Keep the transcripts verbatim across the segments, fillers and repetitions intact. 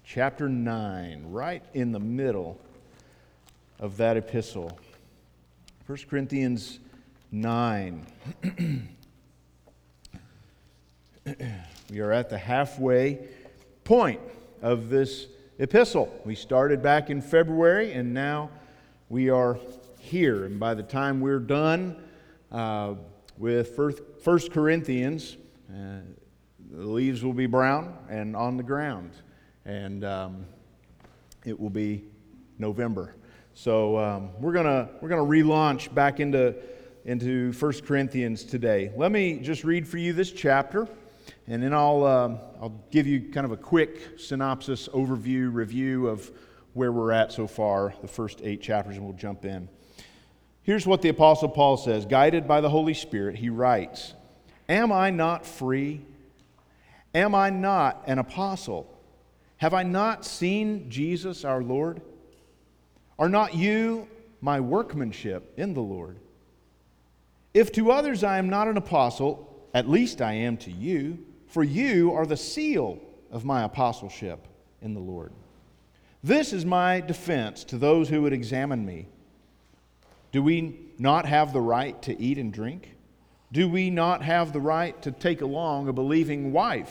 chapter nine, right in the middle of that epistle. First Corinthians nine. We are at the halfway point of this epistle. We started back in February, and now we are here. And by the time we're done uh, with First Corinthians, uh, the leaves will be brown and on the ground, and um, it will be November. So um, we're gonna we're gonna relaunch back into into First Corinthians today. Let me just read for you this chapter, and then I'll um, I'll give you kind of a quick synopsis, overview, review of where we're at so far, the first eight chapters, and we'll jump in. Here's what the Apostle Paul says. Guided by the Holy Spirit, he writes, "Am I not free? Am I not an apostle? Have I not seen Jesus our Lord? Are not you my workmanship in the Lord? If to others I am not an apostle, at least I am to you, for you are the seal of my apostleship in the Lord. This is my defense to those who would examine me. Do we not have the right to eat and drink? Do we not have the right to take along a believing wife,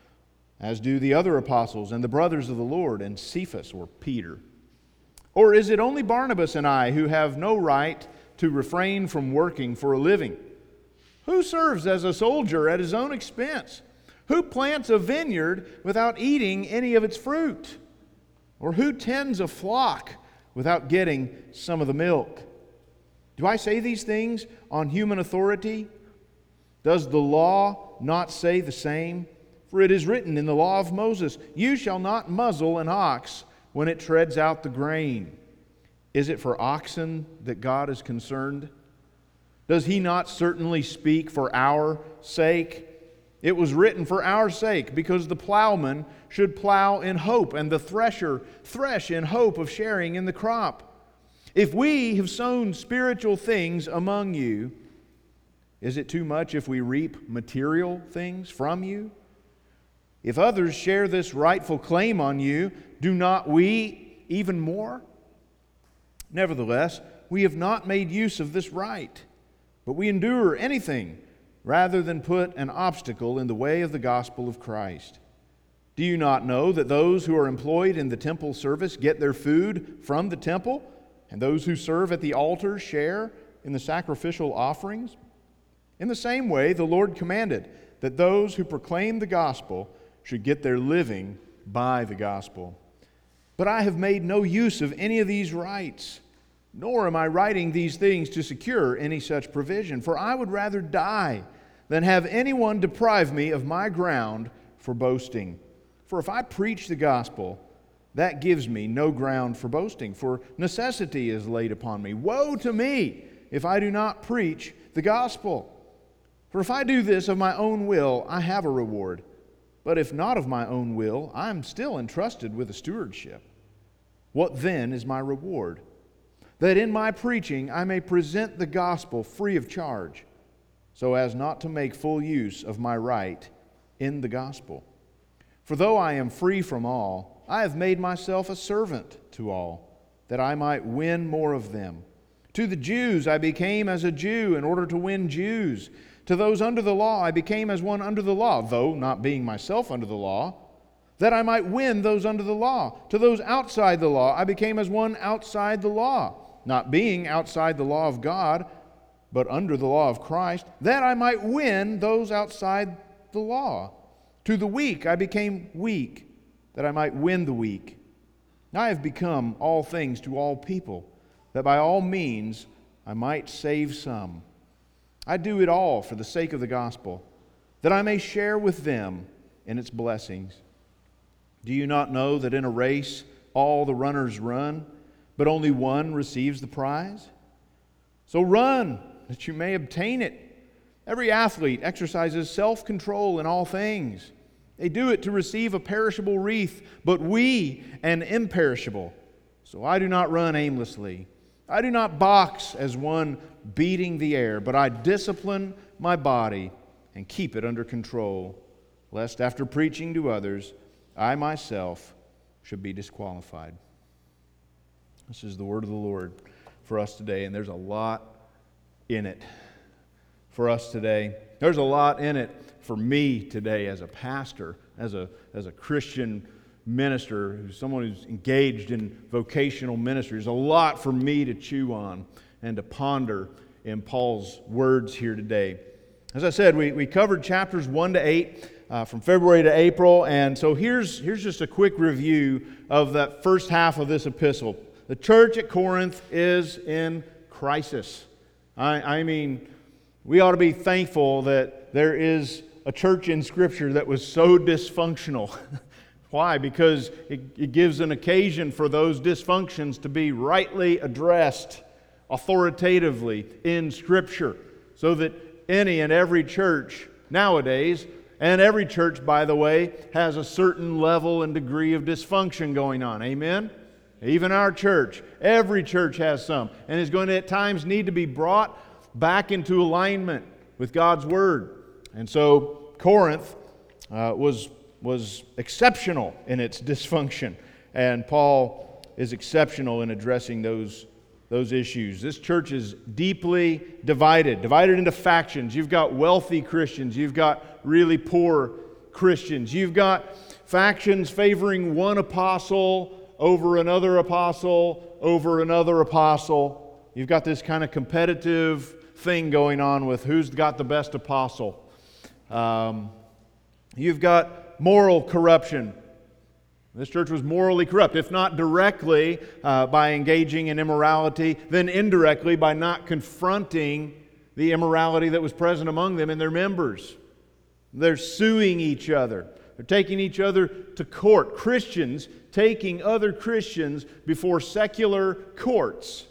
as do the other apostles and the brothers of the Lord and Cephas or Peter? Or is it only Barnabas and I who have no right to refrain from working for a living? Who serves as a soldier at his own expense? Who plants a vineyard without eating any of its fruit? Or who tends a flock without getting some of the milk? Do I say these things on human authority? Does the law not say the same? For it is written in the law of Moses, 'You shall not muzzle an ox when it treads out the grain.' Is it for oxen that God is concerned? Does He not certainly speak for our sake? It was written for our sake, because the plowman should plow in hope, and the thresher thresh in hope of sharing in the crop. If we have sown spiritual things among you, is it too much if we reap material things from you? If others share this rightful claim on you, do not we even more? Nevertheless, we have not made use of this right, but we endure anything rather than put an obstacle in the way of the gospel of Christ. Do you not know that those who are employed in the temple service get their food from the temple, and those who serve at the altar share in the sacrificial offerings? In the same way, the Lord commanded that those who proclaim the gospel should get their living by the gospel. But I have made no use of any of these rights, nor am I writing these things to secure any such provision, for I would rather die than have anyone deprive me of my ground for boasting. For if I preach the gospel, that gives me no ground for boasting, for necessity is laid upon me. Woe to me if I do not preach the gospel! For if I do this of my own will, I have a reward. But if not of my own will, I am still entrusted with a stewardship. What then is my reward? That in my preaching I may present the gospel free of charge, so as not to make full use of my right in the gospel. For though I am free from all, I have made myself a servant to all, that I might win more of them. To the Jews I became as a Jew in order to win Jews. To those under the law I became as one under the law, though not being myself under the law, that I might win those under the law. To those outside the law I became as one outside the law, not being outside the law of God, but under the law of Christ, that I might win those outside the law. To the weak I became weak, that I might win the weak. I have become all things to all people, that by all means I might save some. I do it all for the sake of the gospel, that I may share with them in its blessings. Do you not know that in a race all the runners run, but only one receives the prize? So run, that you may obtain it. Every athlete exercises self-control in all things. They do it to receive a perishable wreath, but we an imperishable. So I do not run aimlessly. I do not box as one beating the air, but I discipline my body and keep it under control, lest after preaching to others, I myself should be disqualified. This is the word of the Lord for us today, and there's a lot in it for us today. There's a lot in it for me today as a pastor, as a, as a Christian minister, who's someone who's engaged in vocational ministry. There's a lot for me to chew on and to ponder in Paul's words here today. As I said, we, we covered chapters one to eight uh, from February to April, and so here's, here's just a quick review of that first half of this epistle. The church at Corinth is in crisis. I, I mean, we ought to be thankful that there is a church in Scripture that was so dysfunctional. Why? Because it, it gives an occasion for those dysfunctions to be rightly addressed authoritatively in Scripture, so that any and every church nowadays, and every church, by the way, has a certain level and degree of dysfunction going on. Amen? Even our church, every church has some, and is going to at times need to be brought back into alignment with God's Word. And so Corinth uh, was, was exceptional in its dysfunction, and Paul is exceptional in addressing those, those issues. This church is deeply divided, divided into factions. You've got wealthy Christians, you've got really poor Christians, you've got factions favoring one apostle over another apostle, over another apostle. You've got this kind of competitive thing going on with who's got the best apostle. Um, you've got moral corruption. This church was morally corrupt, if not directly uh, by engaging in immorality, then indirectly by not confronting the immorality that was present among them and their members. They're suing each other. They're taking each other to court. Christians taking other Christians before secular courts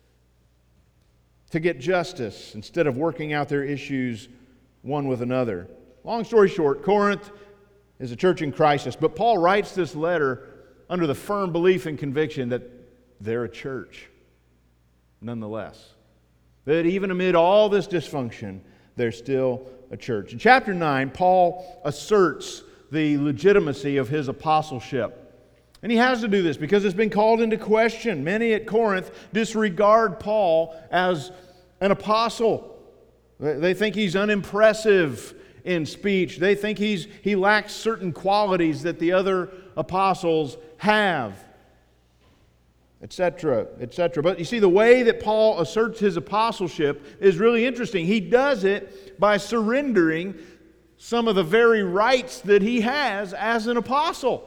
to get justice instead of working out their issues one with another. Long story short, Corinth is a church in crisis, but Paul writes this letter under the firm belief and conviction that they're a church nonetheless. That even amid all this dysfunction, they're still a church. In chapter nine, Paul asserts the legitimacy of his apostleship. And he has to do this because it's been called into question. Many at Corinth disregard Paul as an apostle. They think he's unimpressive in speech. They think he's he lacks certain qualities that the other apostles have, et cetera, et cetera. But you see, the way that Paul asserts his apostleship is really interesting. He does it by surrendering some of the very rights that he has as an apostle.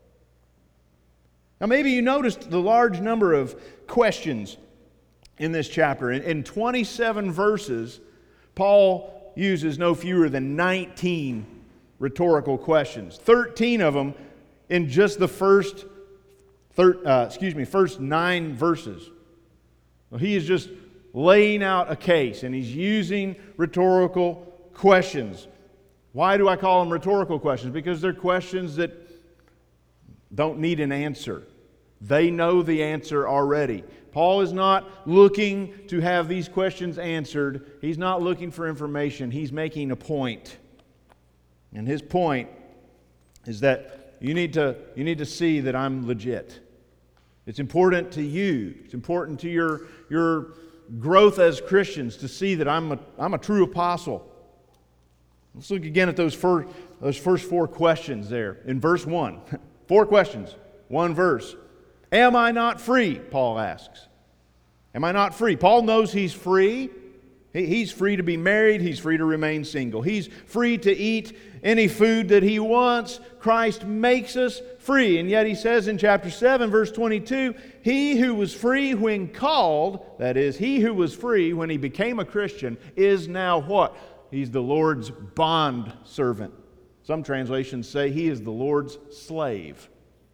Now, maybe you noticed the large number of questions in this chapter. In, in twenty-seven verses, Paul uses no fewer than nineteen rhetorical questions. thirteen of them in just the first, thir, uh, excuse me, first nine verses. Well, he is just laying out a case, and he's using rhetorical questions. Why do I call them rhetorical questions? Because they're questions that don't need an answer. They know the answer already. Paul is not looking to have these questions answered. He's not looking for information. He's making a point. And his point is that you need to, you need to see that I'm legit. It's important to you. It's important to your, your growth as Christians to see that I'm a, I'm a true apostle. Let's look again at those first, those first four questions there. In verse one, four questions, one verse. Am I not free? Paul asks. Am I not free? Paul knows he's free. He's free to be married. He's free to remain single. He's free to eat any food that he wants. Christ makes us free. And yet he says in chapter seven, verse twenty-two, he who was free when called, that is, he who was free when he became a Christian, is now what? He's the Lord's bond servant. Some translations say he is the Lord's slave.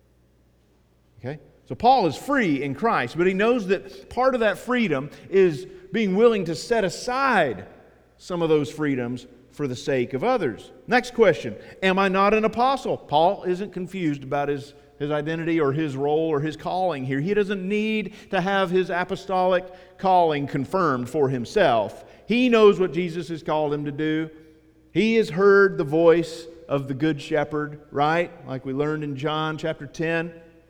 Okay? So Paul is free in Christ, but he knows that part of that freedom is being willing to set aside some of those freedoms for the sake of others. Next question, am I not an apostle? Paul isn't confused about his, his identity or his role or his calling here. He doesn't need to have his apostolic calling confirmed for himself. He knows what Jesus has called him to do. He has heard the voice of the Good Shepherd, right? Like we learned in John chapter ten.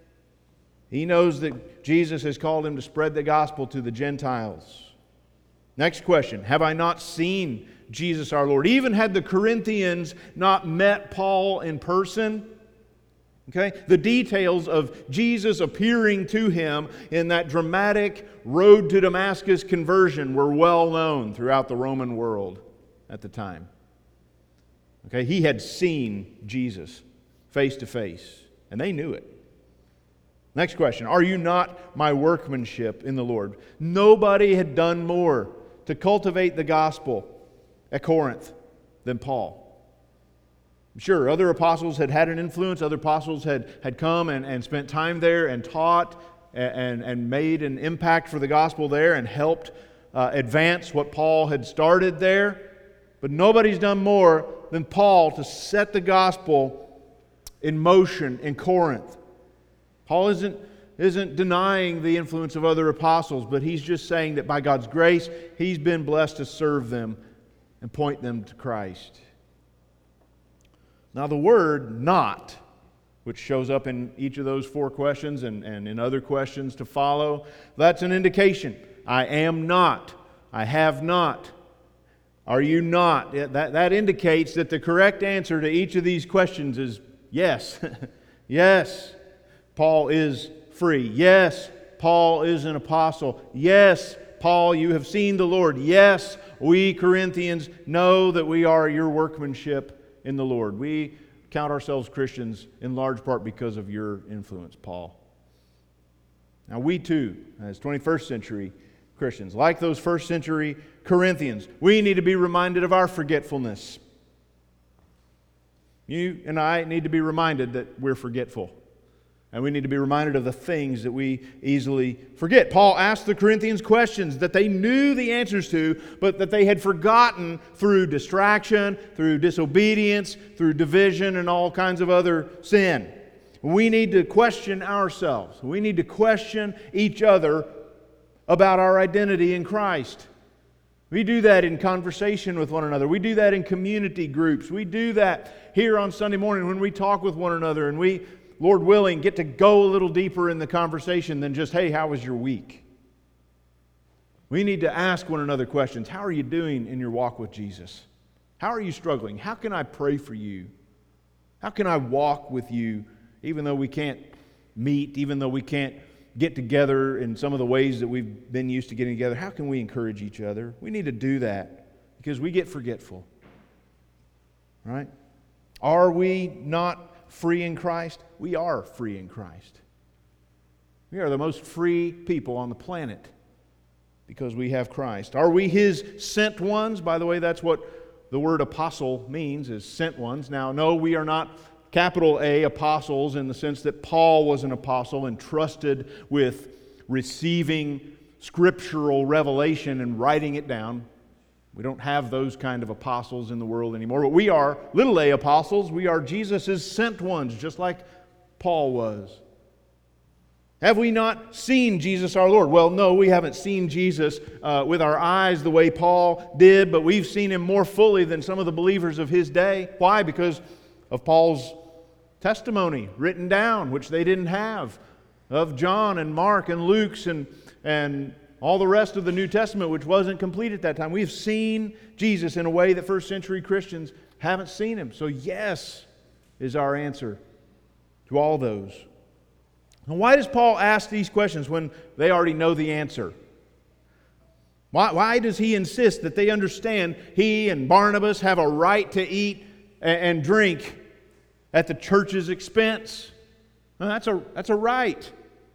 He knows that Jesus has called him to spread the gospel to the Gentiles. Next question, have I not seen Jesus our Lord? Even had the Corinthians not met Paul in person, okay, the details of Jesus appearing to him in that dramatic road to Damascus conversion were well known throughout the Roman world at the time. Okay, he had seen Jesus face to face, and they knew it. Next question, are you not my workmanship in the Lord? Nobody had done more to cultivate the gospel at Corinth than Paul. Sure, other apostles had had an influence. Other apostles had, had come and, and spent time there and taught and, and made an impact for the gospel there and helped uh, advance what Paul had started there. But nobody's done more than Paul to set the gospel in motion in Corinth. Paul isn't, isn't denying the influence of other apostles, but he's just saying that by God's grace, he's been blessed to serve them and point them to Christ. Now the word not, which shows up in each of those four questions and, and in other questions to follow, that's an indication. I am not. I have not. Are you not? That, that indicates that the correct answer to each of these questions is yes. Yes, Paul is free. Yes, Paul is an apostle. Yes, Paul, you have seen the Lord. Yes, we Corinthians know that we are your workmanship in the Lord. We count ourselves Christians in large part because of your influence, Paul. Now we too, as twenty-first century Christians, like those first century Corinthians, we need to be reminded of our forgetfulness. You and I need to be reminded that we're forgetful. And we need to be reminded of the things that we easily forget. Paul asked the Corinthians questions that they knew the answers to, but that they had forgotten through distraction, through disobedience, through division, and all kinds of other sin. We need to question ourselves. We need to question each other about our identity in Christ. We do that in conversation with one another. We do that in community groups. We do that here on Sunday morning when we talk with one another and we, Lord willing, get to go a little deeper in the conversation than just, hey, how was your week? We need to ask one another questions. How are you doing in your walk with Jesus? How are you struggling? How can I pray for you? How can I walk with you even though we can't meet, even though we can't get together in some of the ways that we've been used to getting together? How can we encourage each other? We need to do that because we get forgetful. Right? Are we not free in Christ? We are free in Christ. We are the most free people on the planet because we have Christ. Are we His sent ones? By the way, that's what the word apostle means, is sent ones. Now, no, we are not capital A apostles in the sense that Paul was an apostle entrusted with receiving scriptural revelation and writing it down. We don't have those kind of apostles in the world anymore. But we are little a apostles. We are Jesus' sent ones, just like Paul was. Have we not seen Jesus our Lord? Well, no, we haven't seen Jesus uh, with our eyes the way Paul did, but we've seen Him more fully than some of the believers of his day. Why? Because of Paul's testimony written down, which they didn't have, of John and Mark and Luke's and, and all the rest of the New Testament, which wasn't complete at that time. We've seen Jesus in a way that first century Christians haven't seen Him. So yes is our answer to all those. And why does Paul ask these questions when they already know the answer? Why, why does he insist that they understand he and Barnabas have a right to eat and, and drink at the church's expense? Well, that's a, that's a right.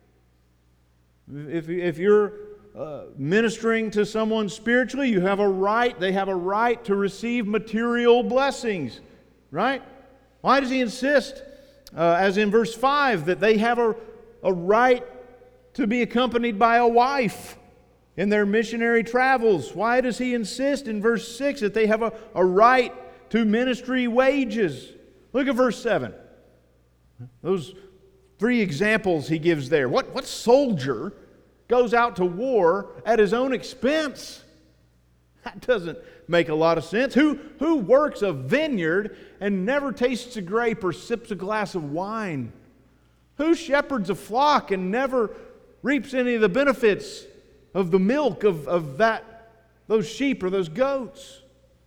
If, if you're uh, ministering to someone spiritually, you have a right, they have a right to receive material blessings, right? Why does he insist, uh, as in verse five, that they have a, a right to be accompanied by a wife in their missionary travels? Why does he insist in verse six that they have a, a right to ministry wages? Look at verse seven. Those three examples he gives there. What, what soldier goes out to war at his own expense? That doesn't make a lot of sense. Who, who works a vineyard and never tastes a grape or sips a glass of wine? Who shepherds a flock and never reaps any of the benefits of the milk of, of that, those sheep or those goats?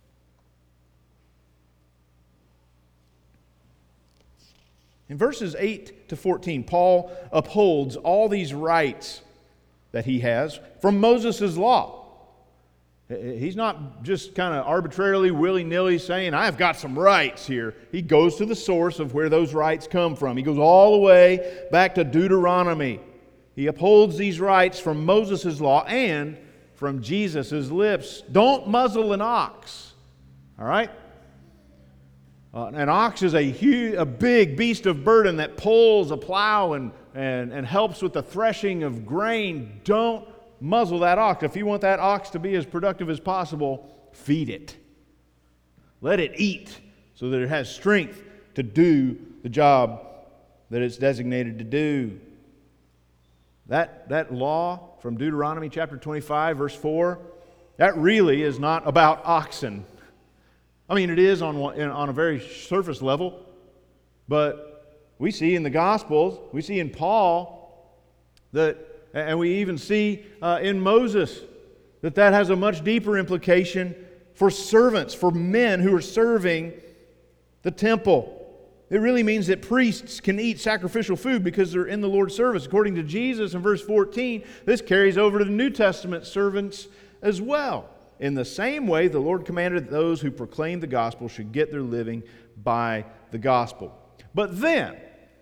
In verses eight to fourteen, Paul upholds all these rights that he has from Moses' law. He's not just kind of arbitrarily, willy-nilly saying, I've got some rights here. He goes to the source of where those rights come from. He goes all the way back to Deuteronomy. He upholds these rights from Moses' law and from Jesus' lips. Don't muzzle an ox. All right? Uh, an ox is a huge, a big beast of burden that pulls a plow and, and, and helps with the threshing of grain. Don't muzzle that ox. If you want that ox to be as productive as possible, feed it. Let it eat so that it has strength to do the job that it's designated to do. That, that law from Deuteronomy chapter twenty-five, verse four, that really is not about oxen. I mean, it is on, on a very surface level, but we see in the Gospels, we see in Paul, that, and we even see uh, in Moses, that that has a much deeper implication for servants, for men who are serving the temple. It really means that priests can eat sacrificial food because they're in the Lord's service. According to Jesus in verse fourteen, this carries over to the New Testament servants as well. In the same way, the Lord commanded that those who proclaim the gospel should get their living by the gospel. But then,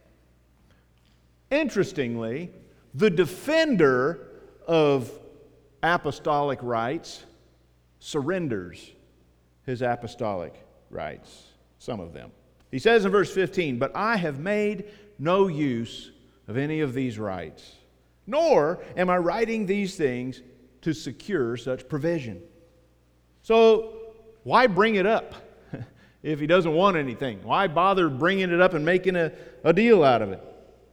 interestingly, the defender of apostolic rights surrenders his apostolic rights, some of them. He says in verse fifteen, "But I have made no use of any of these rights, nor am I writing these things to secure such provision." So, why bring it up if he doesn't want anything? Why bother bringing it up and making a, a deal out of it?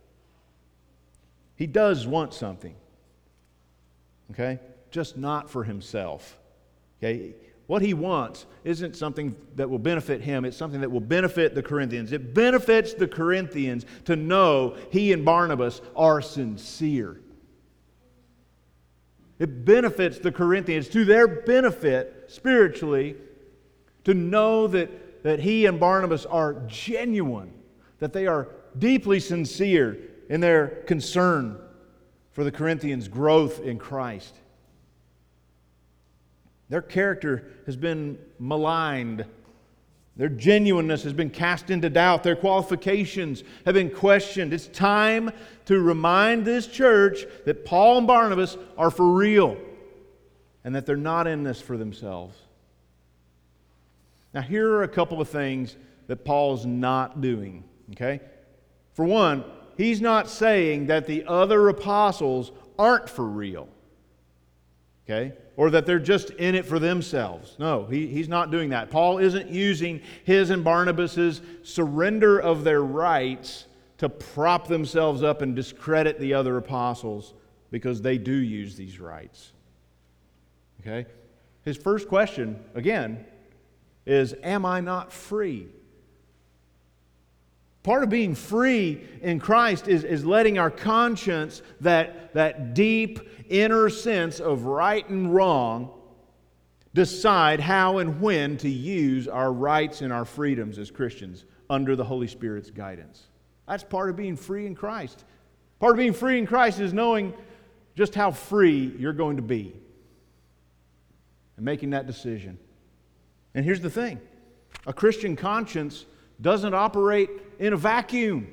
He does want something, okay? Just not for himself, okay? What he wants isn't something that will benefit him. It's something that will benefit the Corinthians. It benefits the Corinthians to know he and Barnabas are sincere. It benefits the Corinthians, to their benefit spiritually, to know that, that he and Barnabas are genuine, that they are deeply sincere in their concern for the Corinthians' growth in Christ. Their character has been maligned. Their genuineness has been cast into doubt. Their qualifications have been questioned. It's time to remind this church that Paul and Barnabas are for real and that they're not in this for themselves. Now, here are a couple of things that Paul's not doing, okay? For one, he's not saying that the other apostles aren't for real, okay? Or that they're just in it for themselves. No, he, he's not doing that. Paul isn't using his and Barnabas' surrender of their rights to prop themselves up and discredit the other apostles, because they do use these rights. Okay? His first question, again, is, am I not free? Part of being free in Christ is, is letting our conscience, that, that deep inner sense of right and wrong, decide how and when to use our rights and our freedoms as Christians under the Holy Spirit's guidance. That's part of being free in Christ. Part of being free in Christ is knowing just how free you're going to be and making that decision. And here's the thing. A Christian conscience doesn't operate in a vacuum.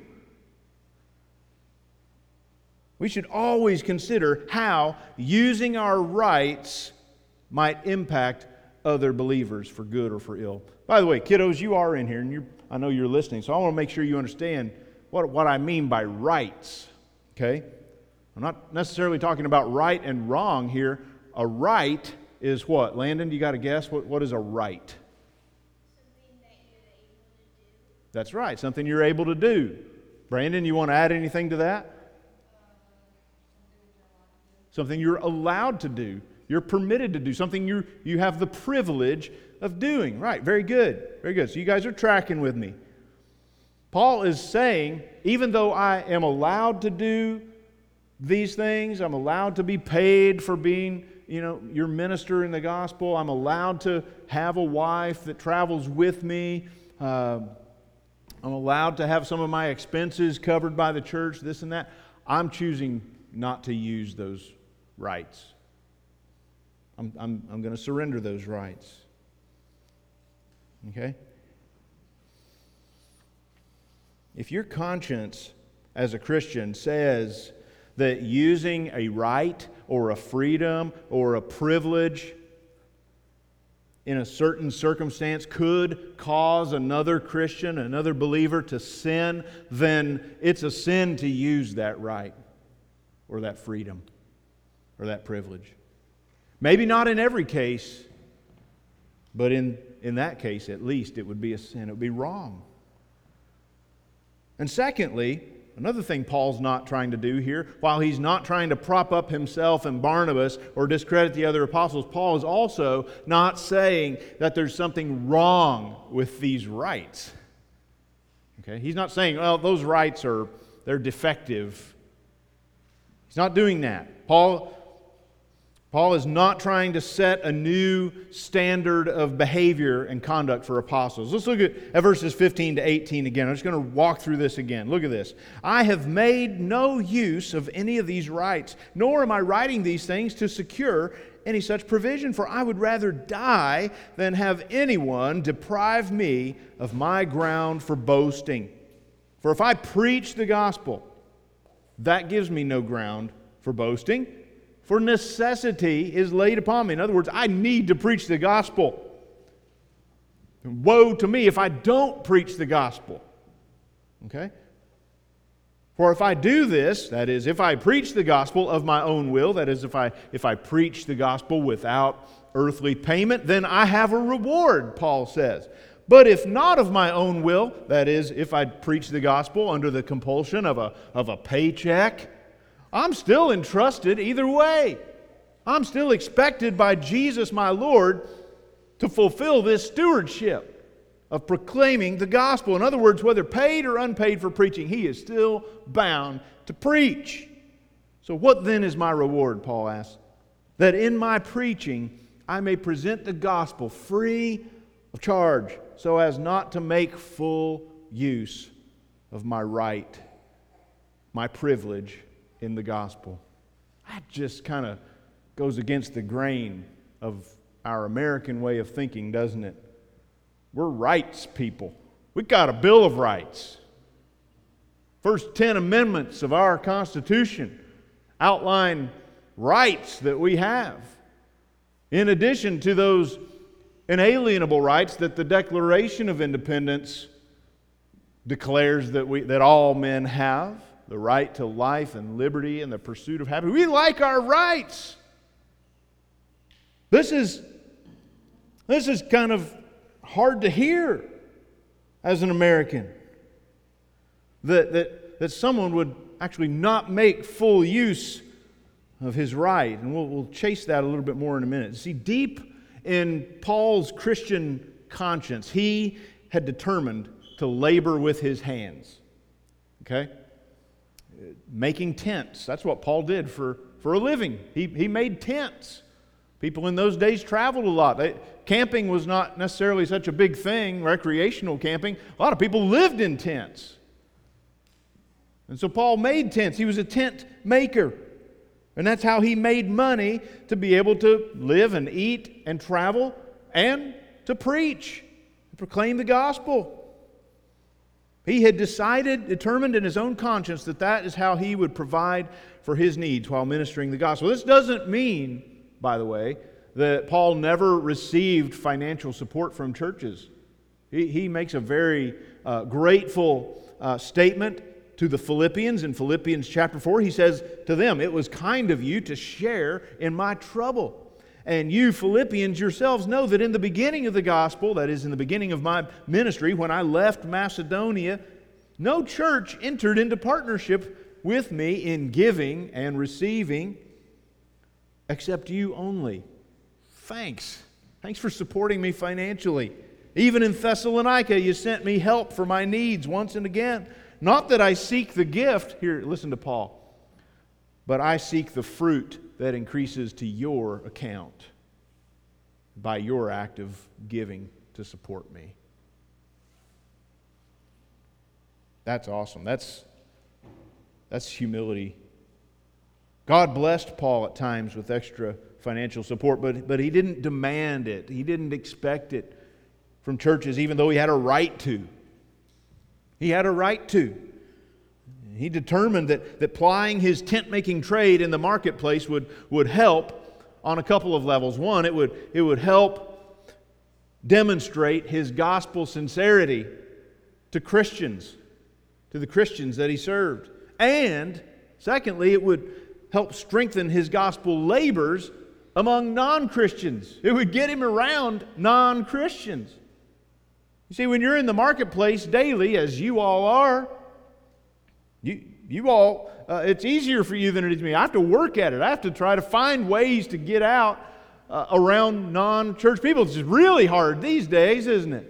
We should always consider how using our rights might impact other believers for good or for ill. By the way, kiddos, you are in here, and you're, I know you're listening, so I want to make sure you understand what, what I mean by rights. Okay? I'm not necessarily talking about right and wrong here. A right is what? Landon, you got to guess? What, what is a right? Something that you're able to do. That's right, something you're able to do. Brandon, you want to add anything to that? Something you're allowed to do. You're permitted to do. Something you you have the privilege of doing. Right, very good. Very good. So you guys are tracking with me. Paul is saying, even though I am allowed to do these things, I'm allowed to be paid for being, you know, your minister in the gospel, I'm allowed to have a wife that travels with me, uh, I'm allowed to have some of my expenses covered by the church, this and that, I'm choosing not to use those rights. I'm, I'm, I'm going to surrender those rights. Okay? If your conscience as a Christian says that using a right or a freedom or a privilege in a certain circumstance could cause another Christian, another believer to sin, then it's a sin to use that right or that freedom or that privilege. Maybe not in every case, but in, in that case at least it would be a sin. It would be wrong. And secondly, another thing Paul's not trying to do here, while he's not trying to prop up himself and Barnabas or discredit the other apostles, Paul is also not saying that there's something wrong with these rights. Okay? He's not saying, well, those rights are, they're defective. He's not doing that. Paul Paul is not trying to set a new standard of behavior and conduct for apostles. Let's look at, at verses fifteen to eighteen again. I'm just going to walk through this again. Look at this. I have made no use of any of these rights, nor am I writing these things to secure any such provision, for I would rather die than have anyone deprive me of my ground for boasting. For if I preach the gospel, that gives me no ground for boasting. For necessity is laid upon me. In other words, I need to preach the gospel. Woe to me if I don't preach the gospel. Okay? For if I do this, that is, if I preach the gospel of my own will, that is, if I, if I preach the gospel without earthly payment, then I have a reward, Paul says. But if not of my own will, that is, if I preach the gospel under the compulsion of a, of a paycheck, I'm still entrusted either way. I'm still expected by Jesus, my Lord, to fulfill this stewardship of proclaiming the gospel. In other words, whether paid or unpaid for preaching, He is still bound to preach. So what then is my reward, Paul asks? That in my preaching I may present the gospel free of charge, so as not to make full use of my right, my privilege in the gospel. That just kind of goes against the grain of our American way of thinking, doesn't it? We're rights people. We've got a Bill of Rights. First ten amendments of our Constitution outline rights that we have, in addition to those inalienable rights that the Declaration of Independence declares that we that all men have. The right to life and liberty and the pursuit of happiness. We like our rights. This is, this is kind of hard to hear as an American. That, that, that someone would actually not make full use of his right. And we'll, we'll chase that a little bit more in a minute. See, deep in Paul's Christian conscience, he had determined to labor with his hands. Okay? Making tents. That's what Paul did for, for a living. He, he made tents. People in those days traveled a lot. They, camping was not necessarily such a big thing, recreational camping. A lot of people lived in tents. And so Paul made tents. He was a tent maker. And that's how he made money to be able to live and eat and travel and to preach, and proclaim the gospel. He had decided, determined in his own conscience that that is how he would provide for his needs while ministering the gospel. This doesn't mean, by the way, that Paul never received financial support from churches. He, he makes a very uh, grateful uh, statement to the Philippians in Philippians chapter four. He says to them, "It was kind of you to share in my trouble. And you Philippians yourselves know that in the beginning of the gospel, that is in the beginning of my ministry, when I left Macedonia, no church entered into partnership with me in giving and receiving except you only. Thanks. Thanks for supporting me financially. Even in Thessalonica, you sent me help for my needs once and again. Not that I seek the gift, here, listen to Paul, but I seek the fruit that increases to your account by your act of giving to support me. That's awesome. That's, that's humility. God blessed Paul at times with extra financial support, but, but he didn't demand it. He didn't expect it from churches, even though he had a right to. He had a right to. He determined that, that plying his tent-making trade in the marketplace would, would help on a couple of levels. One, it would, it would help demonstrate his gospel sincerity to Christians, to the Christians that he served. And, secondly, it would help strengthen his gospel labors among non-Christians. It would get him around non-Christians. You see, when you're in the marketplace daily, as you all are, you, you all, uh, it's easier for you than it is me. I have to work at it. I have to try to find ways to get out uh, around non-church people. It's just really hard these days, isn't it?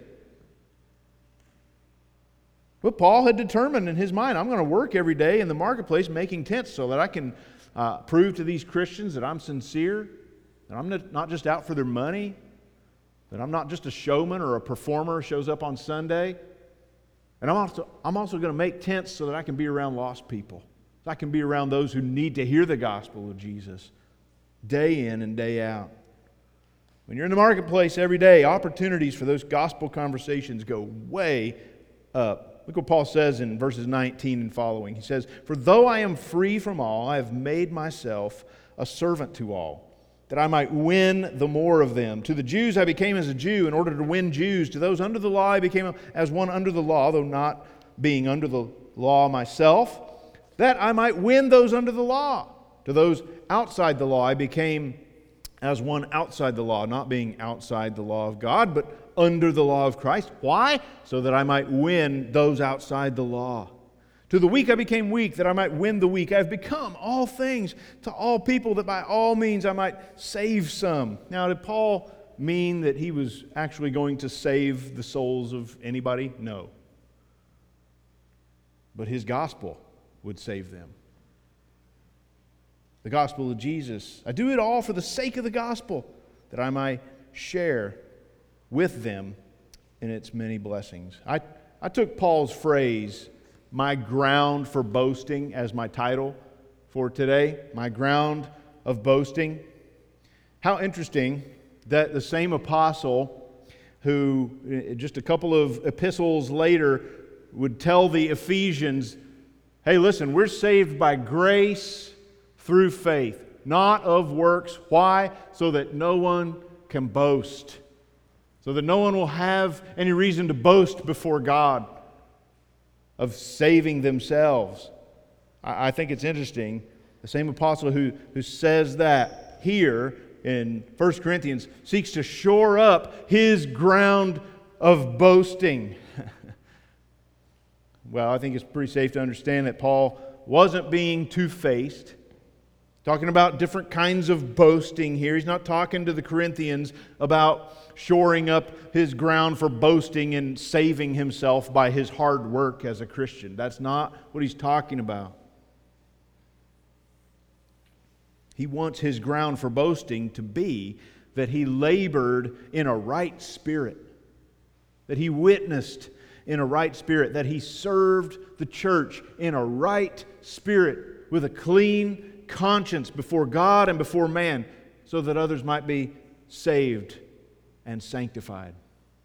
But Paul had determined in his mind, I'm going to work every day in the marketplace making tents so that I can uh, prove to these Christians that I'm sincere, that I'm not just out for their money, that I'm not just a showman or a performer who shows up on Sunday. And I'm also, I'm also going to make tents so that I can be around lost people. So I can be around those who need to hear the gospel of Jesus day in and day out. When you're in the marketplace every day, opportunities for those gospel conversations go way up. Look what Paul says in verses nineteen and following. He says, "For though I am free from all, I have made myself a servant to all, that I might win the more of them. To the Jews I became as a Jew in order to win Jews. To those under the law I became as one under the law, though not being under the law myself, that I might win those under the law. To those outside the law I became as one outside the law, not being outside the law of God, but under the law of Christ." Why? So that I might win those outside the law. "To the weak I became weak, that I might win the weak. I have become all things to all people, that by all means I might save some." Now, did Paul mean that he was actually going to save the souls of anybody? No. But his gospel would save them. The gospel of Jesus. "I do it all for the sake of the gospel, that I might share with them in its many blessings." I, I took Paul's phrase, "my ground for boasting," as my title for today. My ground of boasting. How interesting that the same apostle who just a couple of epistles later would tell the Ephesians, hey, listen, we're saved by grace through faith, not of works. Why? So that no one can boast. So that no one will have any reason to boast before God of saving themselves. I, I think it's interesting. The same apostle who, who says that here in First Corinthians seeks to shore up his ground of boasting. Well, I think it's pretty safe to understand that Paul wasn't being two-faced. Talking about different kinds of boasting here. He's not talking to the Corinthians about shoring up his ground for boasting and saving himself by his hard work as a Christian. That's not what he's talking about. He wants his ground for boasting to be that he labored in a right spirit, that he witnessed in a right spirit, that he served the church in a right spirit with a clean conscience before God and before man, so that others might be saved and sanctified.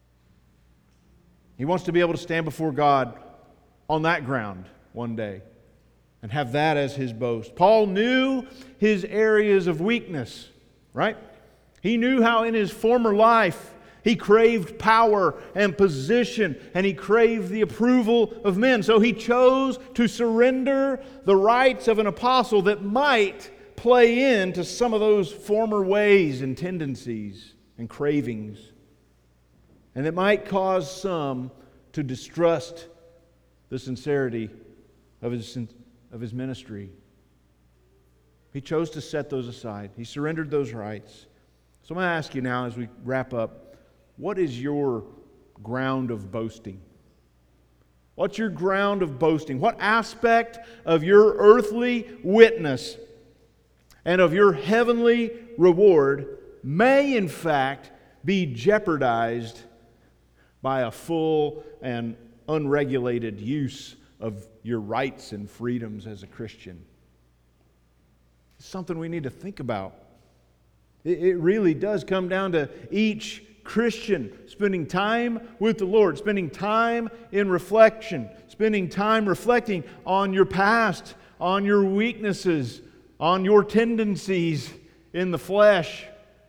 He wants to be able to stand before God on that ground one day and have that as his boast. Paul knew his areas of weakness, right? He knew how in his former life he craved power and position, and he craved the approval of men. So he chose to surrender the rights of an apostle that might play into some of those former ways and tendencies and cravings, and that might cause some to distrust the sincerity of his, of his ministry. He chose to set those aside. He surrendered those rights. So I'm going to ask you now as we wrap up, what is your ground of boasting? What's your ground of boasting? What aspect of your earthly witness and of your heavenly reward may in fact be jeopardized by a full and unregulated use of your rights and freedoms as a Christian? It's something we need to think about. It, it really does come down to each Christian spending time with the Lord, spending time in reflection, spending time reflecting on your past, on your weaknesses, on your tendencies in the flesh.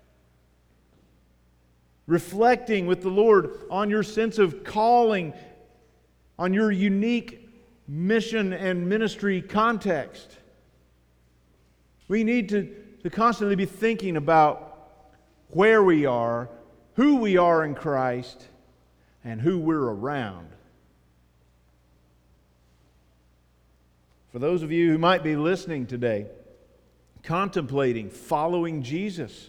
Reflecting with the Lord on your sense of calling, on your unique mission and ministry context. We need to, to constantly be thinking about where we are, who we are in Christ, and who we're around. For those of you who might be listening today, contemplating following Jesus,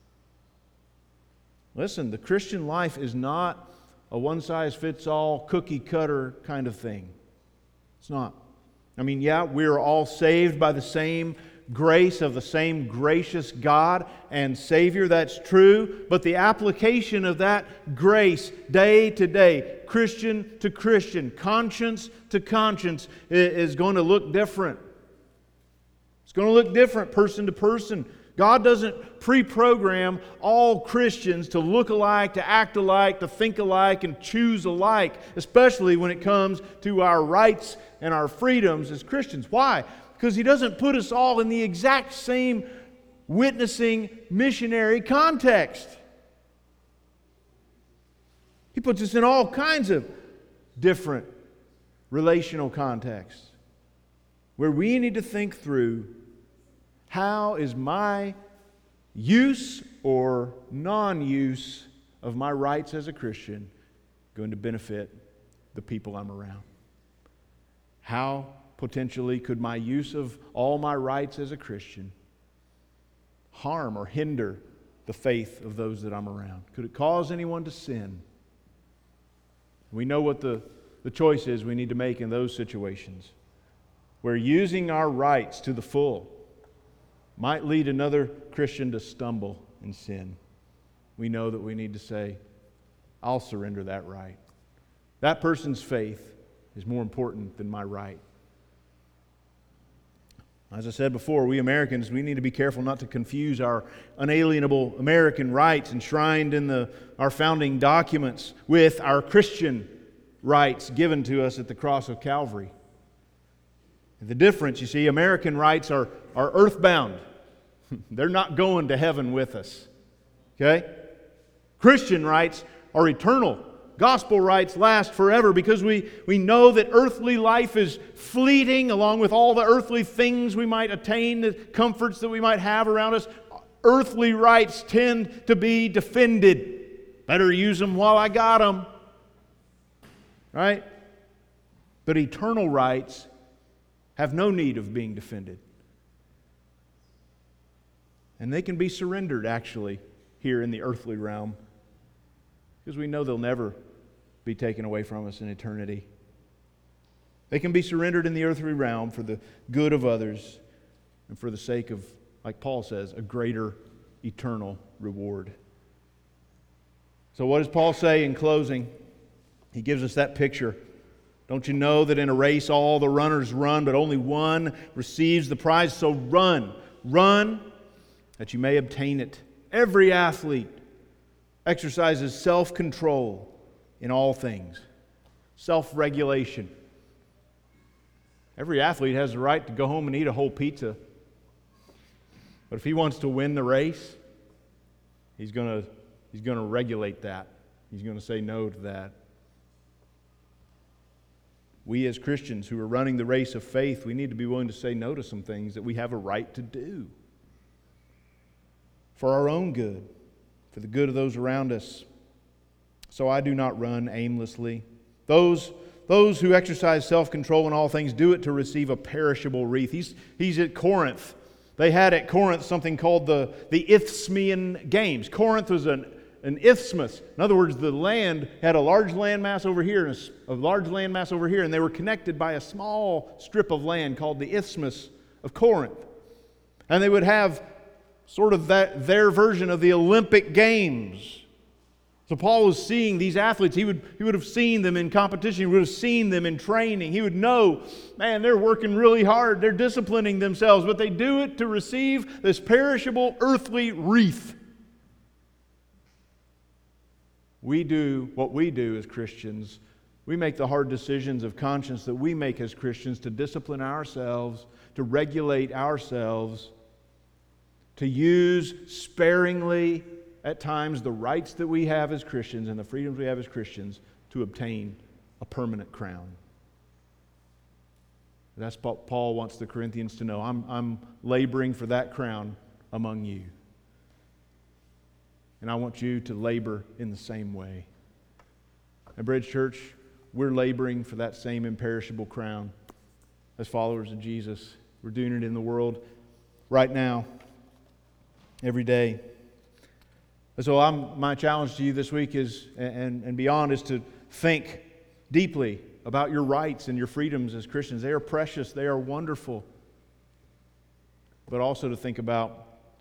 listen, the Christian life is not a one-size-fits-all, cookie-cutter kind of thing. It's not. I mean, yeah, we're all saved by the same grace of the same gracious God and Savior. That's true. But the application of that grace day to day, Christian to Christian, conscience to conscience, is going to look different. It's going to look different person to person. God doesn't pre-program all Christians to look alike, to act alike, to think alike, and choose alike, especially when it comes to our rights and our freedoms as Christians. Why? Because He doesn't put us all in the exact same witnessing missionary context. He puts us in all kinds of different relational contexts where we need to think through, how is my use or non-use of my rights as a Christian going to benefit the people I'm around? How potentially could my use of all my rights as a Christian harm or hinder the faith of those that I'm around? Could it cause anyone to sin? We know what the, the choice is we need to make in those situations, where using our rights to the full might lead another Christian to stumble in sin. We know that we need to say, I'll surrender that right. That person's faith is more important than my right. As I said before, we Americans, we need to be careful not to confuse our unalienable American rights enshrined in the, our founding documents with our Christian rights given to us at the cross of Calvary. The difference, you see, American rights are, are earthbound. They're not going to heaven with us. Okay? Christian rights are eternal. Gospel rights last forever, because we, we know that earthly life is fleeting, along with all the earthly things we might attain, the comforts that we might have around us. Earthly rights tend to be defended. Better use them while I got them. Right? But eternal rights have no need of being defended. And they can be surrendered, actually, here in the earthly realm, because we know they'll never be taken away from us in eternity. They can be surrendered in the earthly realm for the good of others and for the sake of, like Paul says, a greater eternal reward. So what does Paul say in closing? He gives us that picture. Don't you know that in a race all the runners run, but only one receives the prize? So run, run that you may obtain it. Every athlete exercises self-control in all things. Self-regulation. Every athlete has the right to go home and eat a whole pizza. But if he wants to win the race, he's going to he's going to regulate that. He's going to say no to that. We as Christians who are running the race of faith, we need to be willing to say no to some things that we have a right to do for our own good, for the good of those around us. So I do not run aimlessly. Those, those who exercise self-control in all things do it to receive a perishable wreath. He's, he's at Corinth. They had at Corinth something called the, the Isthmian Games. Corinth was an an isthmus. In other words, the land had a large landmass over here and a, a large landmass over here, and they were connected by a small strip of land called the Isthmus of Corinth. And they would have sort of that their version of the Olympic Games. So Paul was seeing these athletes. He would, he would have seen them in competition. He would have seen them in training. He would know, man, they're working really hard. They're disciplining themselves, but they do it to receive this perishable earthly wreath. We do what we do as Christians. We make the hard decisions of conscience that we make as Christians to discipline ourselves, to regulate ourselves, to use sparingly at times the rights that we have as Christians and the freedoms we have as Christians to obtain a permanent crown. That's what Paul wants the Corinthians to know. I'm, I'm laboring for that crown among you. And I want you to labor in the same way. At Bridge Church, we're laboring for that same imperishable crown as followers of Jesus. We're doing it in the world right now, every day. And so I'm, my challenge to you this week is, and, and beyond, is to think deeply about your rights and your freedoms as Christians. They are precious. They are wonderful. But also to think about,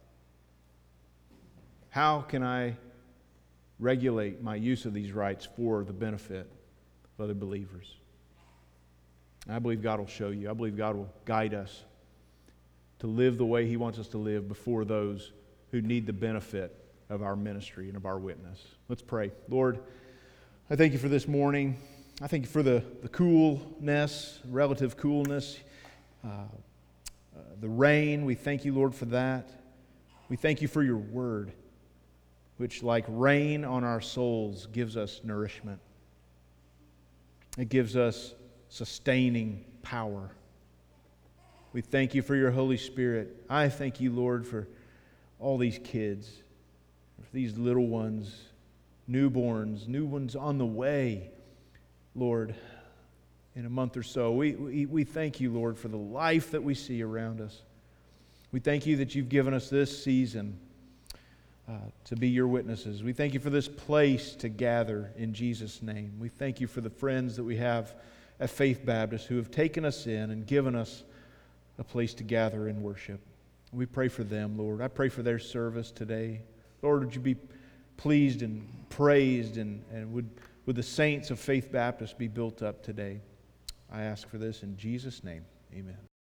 how can I regulate my use of these rights for the benefit of other believers? And I believe God will show you. I believe God will guide us to live the way He wants us to live before those who need the benefit of our ministry and of our witness. Let's pray. Lord, I thank You for this morning. I thank You for the, the coolness, relative coolness, uh, uh, the rain. We thank You, Lord, for that. We thank You for Your word, which, like rain on our souls, gives us nourishment. It gives us sustaining power. We thank You for Your Holy Spirit. I thank You, Lord, for all these kids, for these little ones, newborns, new ones on the way, Lord, in a month or so. We, we, we thank You, Lord, for the life that we see around us. We thank You that You've given us this season Uh, to be Your witnesses. We thank You for this place to gather in Jesus' name. We thank You for the friends that we have at Faith Baptist who have taken us in and given us a place to gather and worship. We pray for them, Lord. I pray for their service today. Lord, would You be pleased and praised, and, and would, would the saints of Faith Baptist be built up today? I ask for this in Jesus' name. Amen.